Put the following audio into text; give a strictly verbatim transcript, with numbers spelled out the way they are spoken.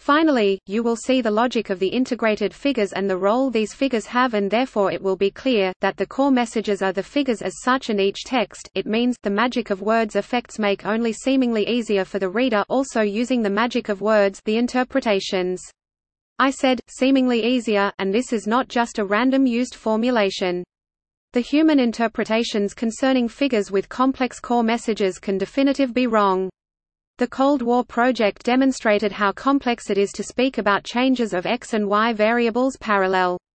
Finally, you will see the logic of the integrated figures and the role these figures have, and therefore it will be clear that the core messages are the figures as such and each text. It means the magic of words effects make only seemingly easier for the reader, also using the magic of words, the interpretations. I said seemingly easier, and this is not just a random used formulation. The human interpretations concerning figures with complex core messages can definitively be wrong. The Cold War project demonstrated how complex it is to speak about changes of x and y variables parallel.